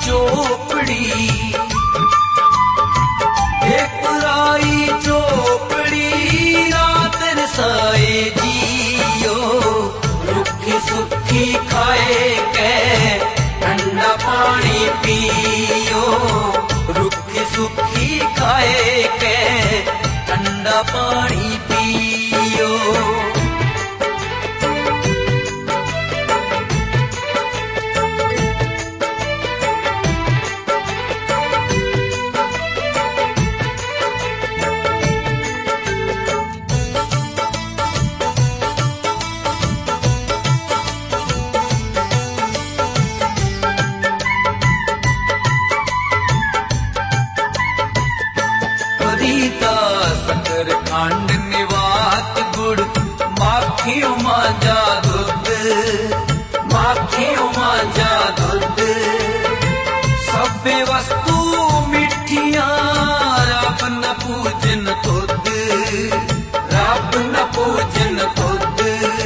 चोपड़ी, एक राई चोपड़ी रात रसाए जियो, रुखी सुखी खाए के ठंडा पानी पियो, रुखी सुखी खाए के ठंडा पानी पियो। शक्कर खंड निवात गुड़ माखियों मांझा दूध, माखियों मांझा दूध, सभे वस्तु मिठियां रब न पूजन तुद, रब न पूजन तुद।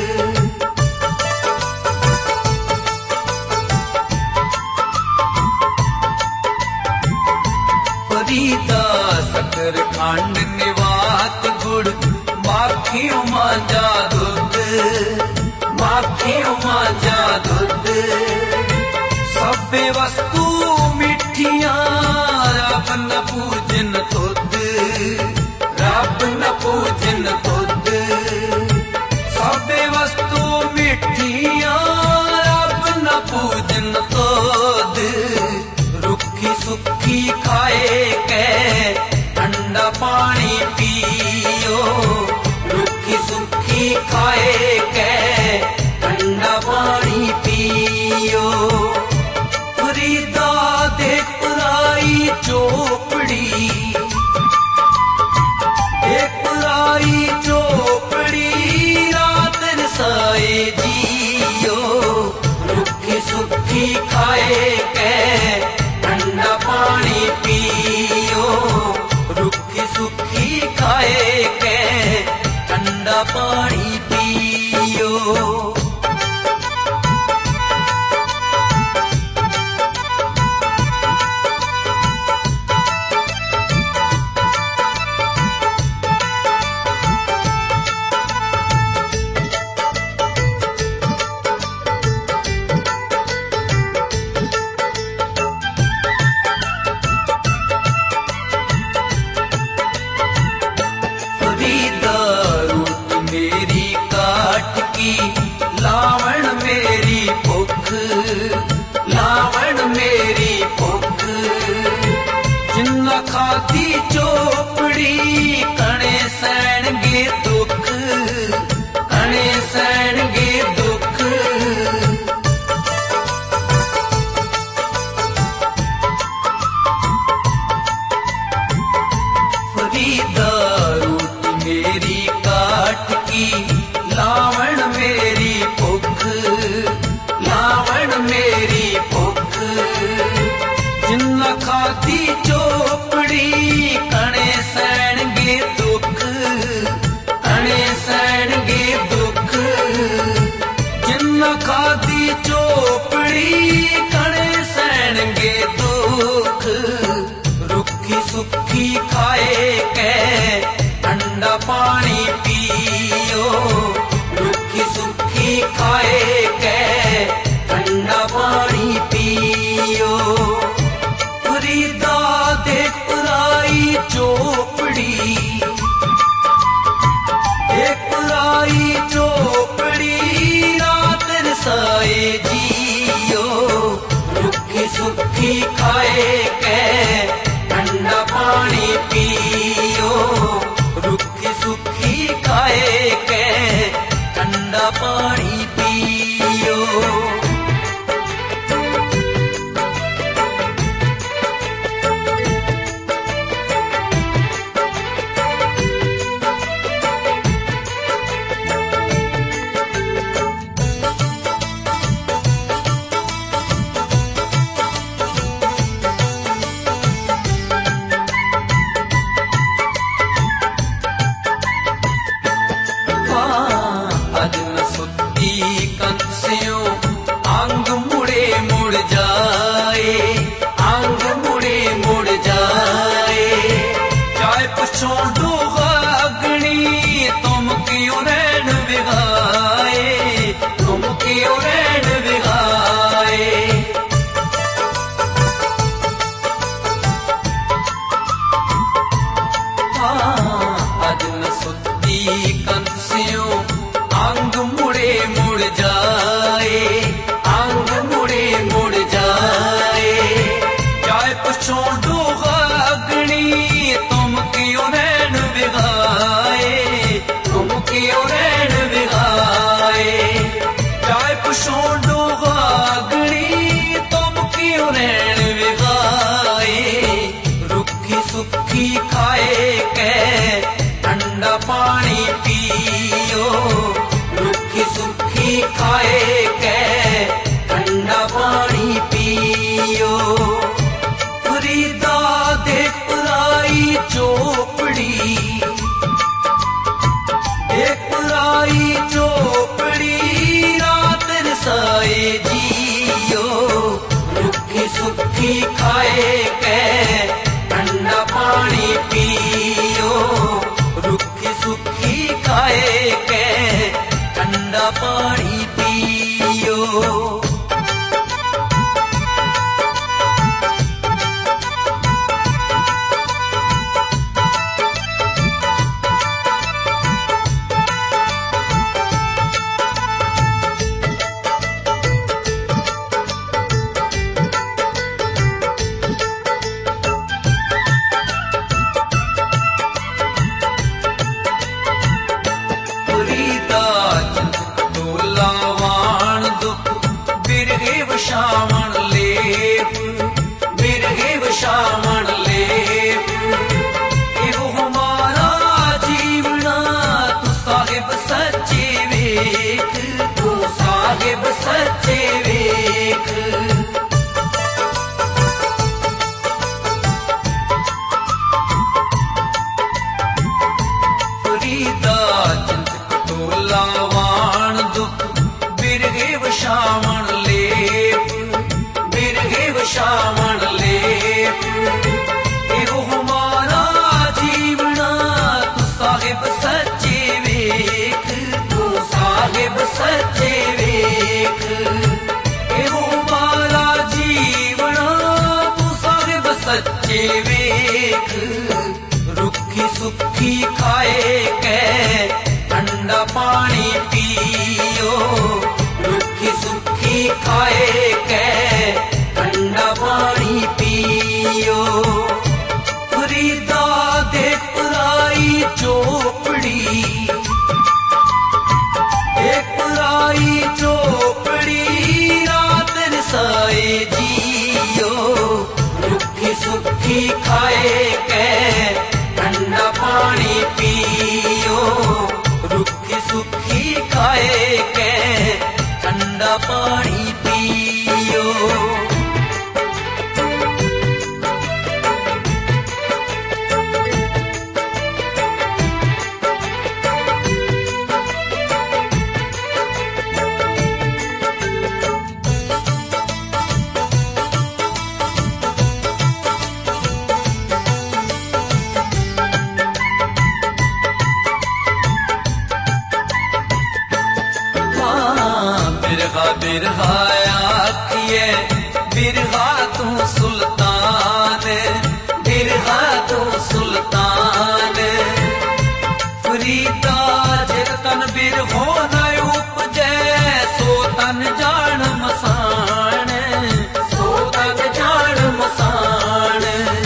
फरीदा शक्कर खंड निवात गुड़ माखियों मांझा दूध, माखियों मांझा दूध, सभे वस्तु मिठियां रब न पूजन तुद, रब न पूजन तुद, सभे वस्तु मिठियां रब न पूजन तुद, रुखी सुखी खाए के ठंडा पानी पियो, रुखी सुखी खाए के ठंडा पानी पियो। फरीदा देख राई चोपड़ी, एक राई चोपड़ी रात रसाए जियो, रुखी सुखी खाए के ठंडा पानी पियो, रुखी सुखी खाए के ठंडा पानी पियो। लावण मेरी भुख, लावण मेरी भुख, जिन्ना खाती चोपड़ी कणे सहणगे दुख, कणे सहणगे दुख। फरीदा रोटी मेरी काट की लावण मेरी भुख, लावण मेरी भुख, जिन्ना खाती चोपड़ी कणे सहणगे दुख, कणे सहणगे दुख, जिन्ना खाती चोपड़ी कणे सहणगे दुख, रुखी सुखी खाए के ठंडा पानी पियो, रुखी सुखी खाए के ठंडा पानी पियो। फरीदा देख राई चोपड़ी, एक राई चोपड़ी रात रसाए जियो, रुखी सुखी खाए के ठंडा पानी पियो, रुखी सुखी खाए के ठंडा पानी पियो। पियो रुखी सुखी खाए के ठंडा पानी पियो फरीदा दे पुराई चोपड़ी एक पुराई चोपड़ी रात रसाए जियो रुखी सुखी खाए के ठंडा पानी पियो रुखी सुखी खाए के ठंडा पानी पियो श्रावण लेप बिरहे श्रावण लेप एहो हमारा जीवना तू साहिब सच्चे वेख तू साहिब सच्चे वेख फरीदा चिंतक तोला वाण दुख बिरहे श्रावण श्रावण लेप एहो हमारा जीवना तू साहिब सच्चे वेख तू साहिब सच्चे वेख एहो हमारा जीवना तू साहिब सच्चे वेख रुखी सुखी खाए के ठंडा पानी पियो रुखी सुखी खाए के ठंडा पानी पियो फरीदा दे पुराई चोपड़ी एक पुराई चोपड़ी रात रसाए जियो रुखी सुखी खाए के ठंडा पानी पियो रुखी सुखी खाए के ठंडा पानी पियो बिरहा आखिए बिरहा तू सुल्तान बिरहा तू सुल्तान फरीदा जगतन बिरहो न उपजै सो तन जान मसान सो तन जान मसान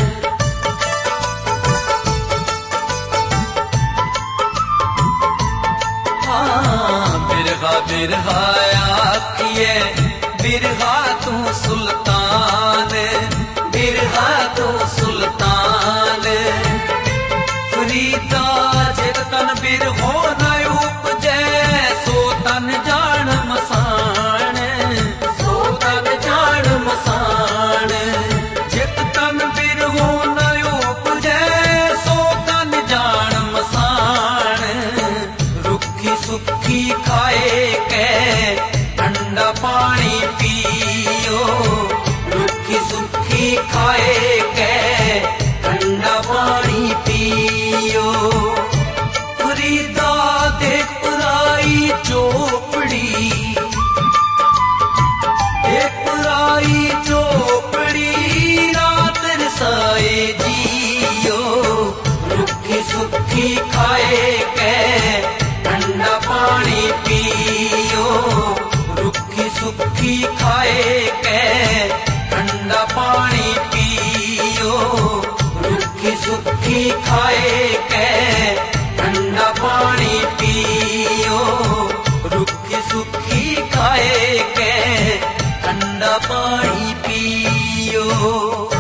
बिरहा आखिए बिरहा तू सुल्तान बिरहा तू सुल्तान फरीदा जगतन बिरहो न उपजै सो तन जान मसान सो तन जान मसान जगतन बिरहो न उपजै सो तन जान मसान रुखी सुखी खाए के ठंडा पानी पियो रुखी सुखी खाए के ठंडा पानी पियो फरीदा दे पुराई चोपड़ी एक पुराई चोपड़ी रात रसाए जियो रुखी सुखी खाए के ठंडा पानी पियो रुखी सुखी खाए के ठंडा पानी पियो रुखी सुखी खाए के ठंडा पानी पियो रुखी सुखी खाए के ठंडा पानी पियो